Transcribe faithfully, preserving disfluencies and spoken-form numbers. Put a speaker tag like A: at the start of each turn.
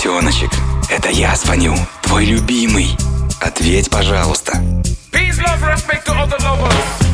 A: котеночек, это я звоню, твой любимый. Ответь, пожалуйста.
B: Peace, love, respect to other lovers.